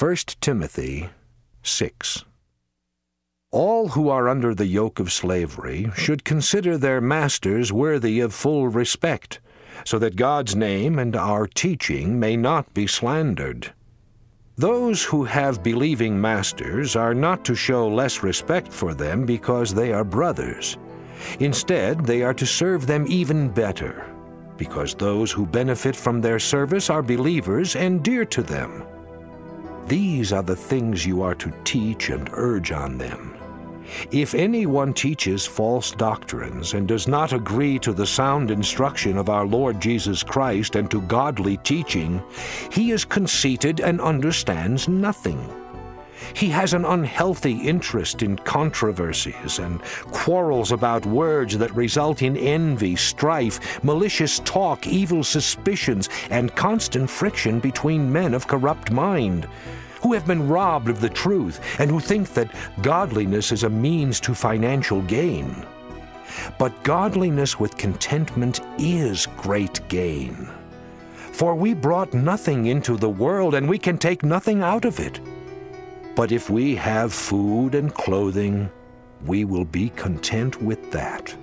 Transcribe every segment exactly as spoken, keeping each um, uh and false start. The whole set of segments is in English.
First Timothy six. All who are under the yoke of slavery should consider their masters worthy of full respect, so that God's name and our teaching may not be slandered. Those who have believing masters are not to show less respect for them because they are brothers. Instead, they are to serve them even better, because those who benefit from their service are believers and dear to them. These are the things you are to teach and urge on them. If anyone teaches false doctrines and does not agree to the sound instruction of our Lord Jesus Christ and to godly teaching, he is conceited and understands nothing. He has an unhealthy interest in controversies and quarrels about words that result in envy, strife, malicious talk, evil suspicions, and constant friction between men of corrupt mind, who have been robbed of the truth and who think that godliness is a means to financial gain. But godliness with contentment is great gain. For we brought nothing into the world, and we can take nothing out of it. But if we have food and clothing, we will be content with that.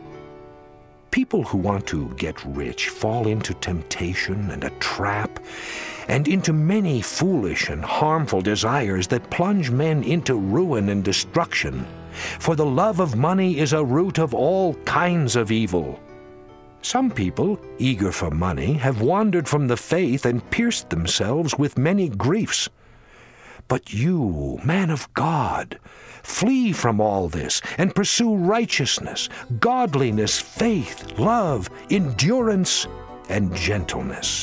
People who want to get rich fall into temptation and a trap, and into many foolish and harmful desires that plunge men into ruin and destruction. For the love of money is a root of all kinds of evil. Some people, eager for money, have wandered from the faith and pierced themselves with many griefs. But you, man of God, flee from all this and pursue righteousness, godliness, faith, love, endurance, and gentleness.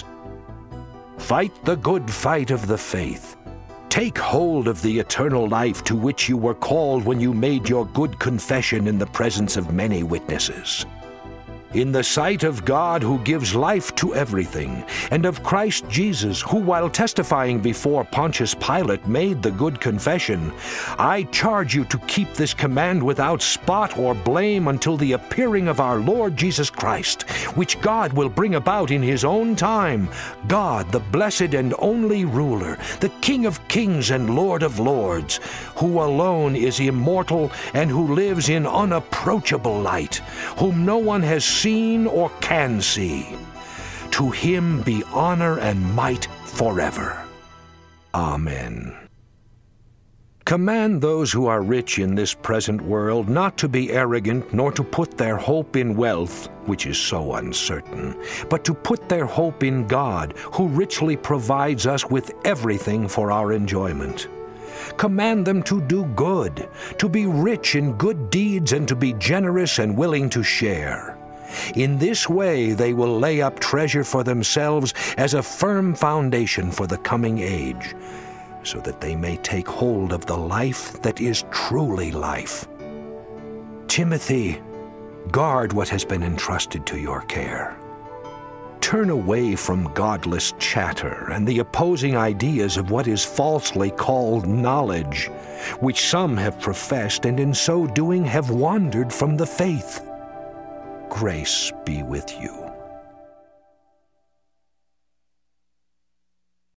Fight the good fight of the faith. Take hold of the eternal life to which you were called when you made your good confession in the presence of many witnesses. In the sight of God who gives life to everything, and of Christ Jesus, who while testifying before Pontius Pilate made the good confession, I charge you to keep this command without spot or blame until the appearing of our Lord Jesus Christ, which God will bring about in his own time. God, the blessed and only ruler, the King of kings and Lord of lords, who alone is immortal and who lives in unapproachable light, whom no one has seen or can see. To him be honor and might forever. Amen. Command those who are rich in this present world not to be arrogant, nor to put their hope in wealth, which is so uncertain, but to put their hope in God, who richly provides us with everything for our enjoyment. Command them to do good, to be rich in good deeds, and to be generous and willing to share. In this way they will lay up treasure for themselves as a firm foundation for the coming age, so that they may take hold of the life that is truly life. Timothy, guard what has been entrusted to your care. Turn away from godless chatter and the opposing ideas of what is falsely called knowledge, which some have professed and in so doing have wandered from the faith. Grace be with you.